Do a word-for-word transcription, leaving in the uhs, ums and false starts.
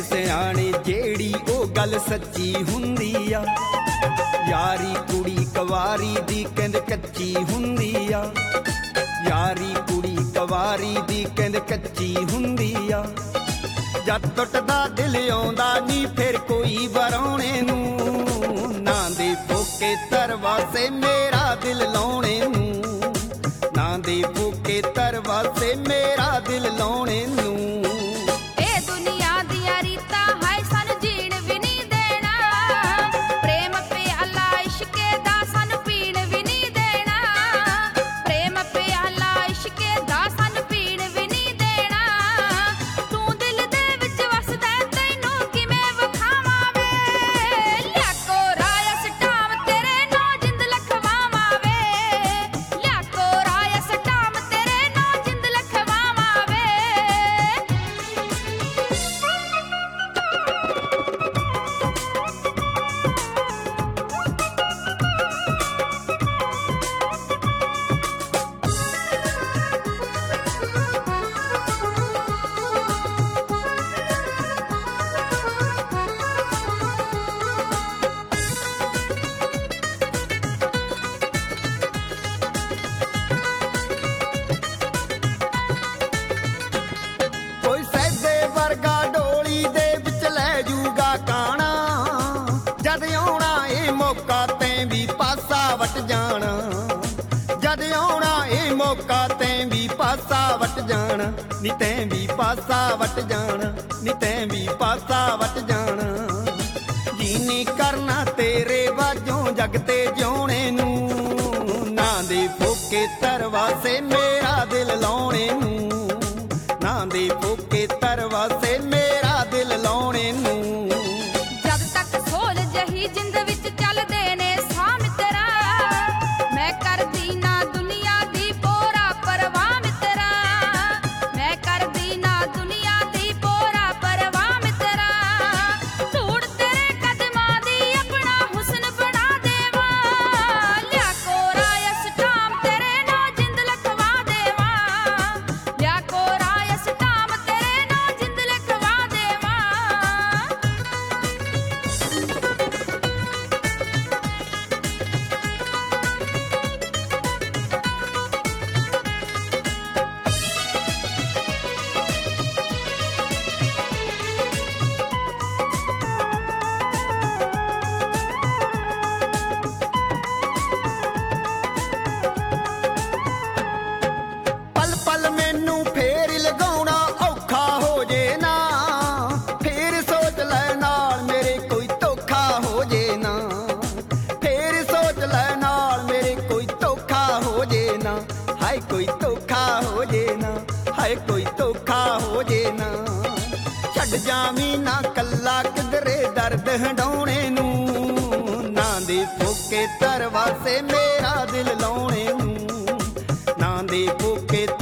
ਸਿਆਣੇ ਜਿਹੜੀ ਉਹ ਗੱਲ ਸੱਚੀ ਹੁੰਦੀ ਆ। ਯਾਰੀ ਕੁੜੀ ਕੁਵਾਰੀ ਦੀ ਕਹਿੰਦੇ ਕੱਚੀ ਹੁੰਦੀ ਆ। ਯਾਰੀ ਕੁੜੀ ਕੁਵਾਰੀ ਦੀ ਕਹਿੰਦੇ ਕੱਚੀ ਹੁੰਦੀ ਆ। ਜਦ ਟੁੱਟਦਾ ਦਿਲ ਆਉਂਦਾ ਨੀ ਫਿਰ ਕੋਈ ਵਰਾਉਣੇ ਨੂੰ। ਨਾ ਦੇ ਫੋਕੇ ਤਰਵਾਸੇ ਮੇਰਾ ਦਿਲ ਲਾਉਣੇ ਨੂੰ। ਨਾ ਦੇ ਫੋਕੇ ਤਰਵਾਸੇ ਮੇਰਾ ਦਿਲ ਲਾਉਣੇ ਨੂੰ। ਇਹ ਦੁਨੀਆ ਦੀਆਂ ਰੀਤਾਂ ਹਾਏ ਸਾਨੂੰ ਜੀਣ ਵੀ ਨਹੀਂ ਦੇਣਾ। ਪ੍ਰੇਮ ਪਿਆਲਾ ਇਸ਼ਕੇ ਦਾ ਸਾਨੂੰ ਪੀਣ ਵੀ ਨਹੀਂ ਦੇਣਾ। ਪ੍ਰੇਮ ਪਿਆਲਾ ਇਸ਼ਕੇ ਦਾ ਸਾਨੂੰ ਪੀਣ ਵੀ ਨਹੀਂ ਦੇਣਾ। ਤੂੰ ਦਿਲ ਦੇ ਵਿੱਚ ਵਸਦਾ ਤੈਨੂੰ ਕਿਵੇਂ ਵਿਖਾਵਾਂ ਵੇ। ਲਿਆ ਕੋਰਾਇਆ ਸਟਾਮ ਤੇਰੇ ਨਾਲ ਜਿੰਦ ਲਖਵਾਵਾਂ ਵੇ। ਲਿਆ ਕੋਰਾਇਆ ਸਟਾਮ ਤੇਰੇ ਨਾਲ ਜਿੰਦ ਲਖਵਾਵਾਂ ਵੇ। ਕੋਈ ਸੈਦੇ ਵਰਗਾ ਡੋਲੀ ਦੇ ਵਿੱਚ ਲੈ ਜੂਗਾ ਕਾਣਾ। ਜਦ ਆਉਣਾ ਇਹ ਮੌਕਾ ਤੈਂ ਵੀ ਪਾਸਾ ਵਟ ਜਾਣਾ। ਜਦ ਆਉਣਾ ਇਹ ਮੌਕਾ ਤੈਂ ਵੀ ਪਾਸਾ ਵਟ ਜਾਣਾ। ਨੀ ਤੈਂ ਵੀ ਪਾਸਾ ਵਟ ਜਾਣਾ। ਨੀ ਤੈਂ ਵੀ ਪਾਸਾ ਵਟ ਜਾਣਾ। ਜੀ ਨੀ ਕਰਨਾ ਤੇਰੇ ਵਾਜੋਂ ਜਗ ਤੇ ਜਿਉਣੇ ਨੂੰ। ਨਾ ਦੇ ਫੋਕੇ ਤਰਵਾਸੇ ਮੇਰਾ ਦਿਲ ਲਾਉਣੇ ਨੂੰ। ਨਾ ਦੇ ਫੋਕੇ ਤਰਵਾਸੇ ਮੇਰਾ ਦਿਲ ਲਾਉਣੇ ਨੂੰ। ਜਦ ਤੱਕ ਸੋਲ ਜਹੀ ਜਿੰਦ ਵਿੱਚ ਚੱਲਦੇ ਨੇ ਸਾਹ ਮਿੱਤਰਾ। ਮੈਂ ਕਰਦੀ ਨਾ ਦੁਨੀਆ ਦੀ ਪੋਰਾ ਪਰਵਾਹ ਮਿੱਤਰਾ। ਮੈਂ ਕਰਦੀ ਨਾ ਦੁਨੀਆ ਦੀ ਪੋਰਾ ਪਰਵਾਹ ਮਿੱਤਰਾ। ਧੂੜ ਤੇਰੇ ਕਦਮਾਂ ਦੀ ਆਪਣਾ ਹੁਸਨ ਬਣਾ ਦੇਵਾਂ। ਲਿਆ ਕੋਰਾਇਆ ਸਟਾਮ ਤੇਰੇ ਨਾਲ ਜਿੰਦ ਲਖਵਾ ਦੇਵਾਂ। ਲਿਆ ਕੋਰਾਇਆ ਸਟਾਮ ਤੇਰੇ ਨਾਲ ਜਿੰਦ ਲਖਵਾ ਦੇਵਾਂ। ਪਲ ਪਲ ਮੈਨੂੰ ਫੇਰ ਲਗਾਉਣਾ ਔਖਾ ਹੋ ਜੇ ਨਾ। ਫੇਰ ਸੋਚ ਲੈ ਨਾਲ ਮੇਰੇ ਕੋਈ ਧੋਖਾ ਹੋ ਜੇ ਨਾ। ਫੇਰ ਸੋਚ ਲੈ ਨਾਲ ਮੇਰੇ ਕੋਈ ਧੋਖਾ ਹੋ ਜੇ ਨਾ। ਹਾਏ ਕੋਈ ਧੋਖਾ ਹੋ ਜੇ ਨਾ। ਹਾਏ ਕੋਈ ਧੋਖਾ ਹੋ ਜੇ ਨਾ। ਛੱਡ ਜਾਵੀਂ ਨਾ ਕੱਲਾ ਕਿਧਰੇ ਦਰਦ ਹੰਡਾਉਣੇ ਨੂੰ। ਨਾ ਦੇ ਫੋਕੇ ਤਰਵਾਸੇ ਮੇਰਾ ਦਿਲ ਲਾਉਣੇ ਨੂੰ। ਨਾ ਦੇ ਫੋਕੇ